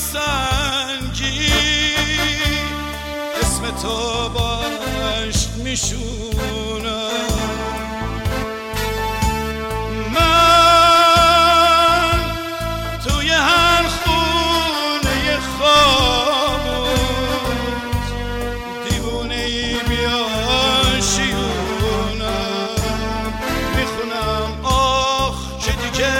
سنگی اسم تو باش میشونم. من توی هر خونه خاموش دیوونه‌ای بیاشیونم. میخونم آخ که دیگه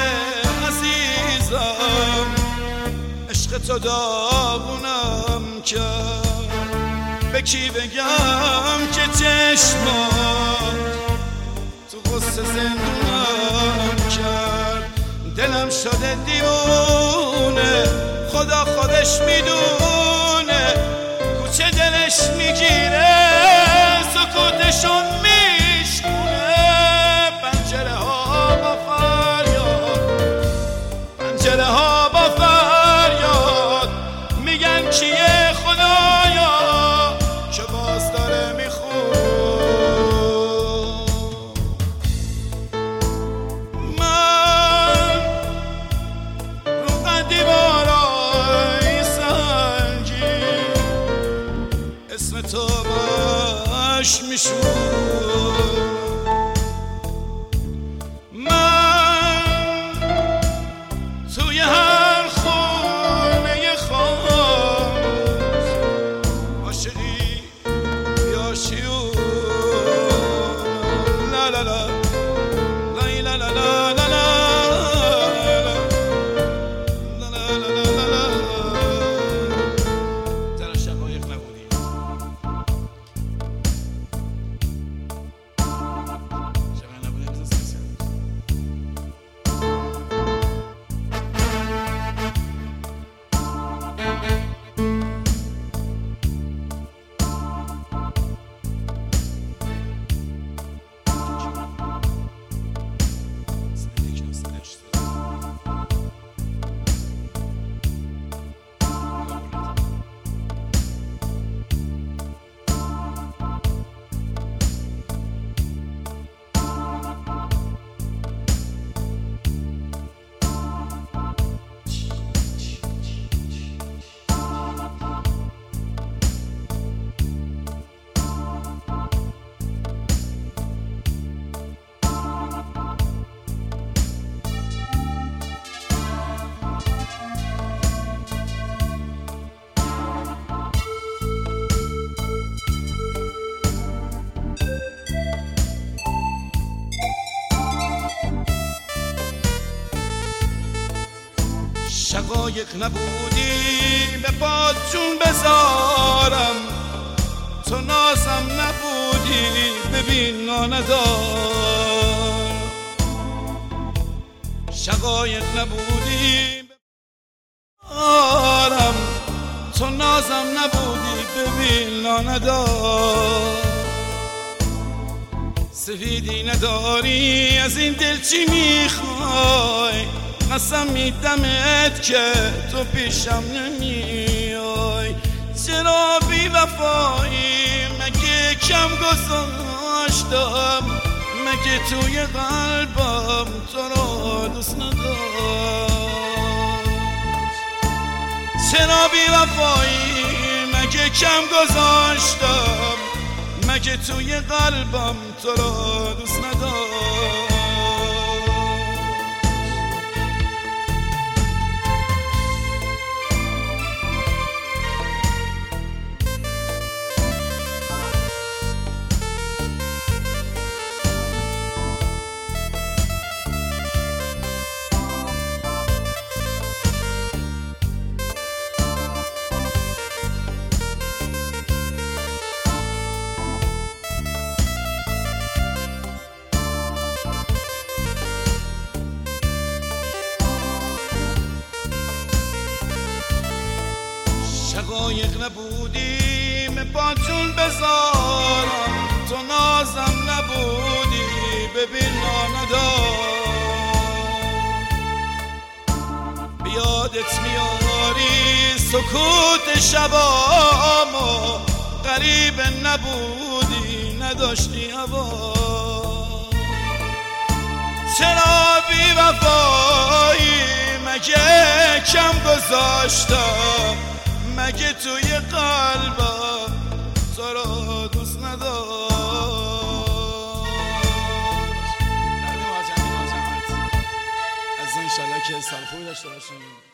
عزیزم عشق تو داغونم کرد. به کی بگم که چشمات تو غصه زندونم کرد. دلم شده دیوونه خدا خودش میدونه. کوچه دلش میگیره سکوتشو میشکونه. پنجره ها با فریاد، پنجره ها با فریاد میگن کیه خدایا که باز داره میخون. من رو قدیمارای سنگی اسم تو باش میشون. من توی هر خونه خاموش عاشقی بیاشیون. لا لا لا لا لا لا لا لا لا. در شقایق نبودی، شقایق نبودی شقایق نبودی به پات جون بذارم. تو نازم نبودی ببین ناندار. شقایق نبودی بذارم. تو نازم نبودی ببین ناندار. سفیدی نداری از این دل چی میخوای؟ قسم میدمت که تو پیشم نمیای. چرا بی وفایی مگه کم گذاشتم؟ مگه توی قلبم تو رو دوست نداشت؟ چرا بی وفایی مگه کم گذاشتم؟ مگه توی قلبم تو رو دوست نداشت؟ شقایق نبودیم با جون بذارم. تو نازم نبودی ببین ناندار. بیادت میاری سکوت شبامو. غریب نبودی نداشتی هوا. چرا بی وفایی مگه کم گذاشتم مگه توی قلبم تو را دوست نداشت. از انشالله که سال خوبی داشته باشیم.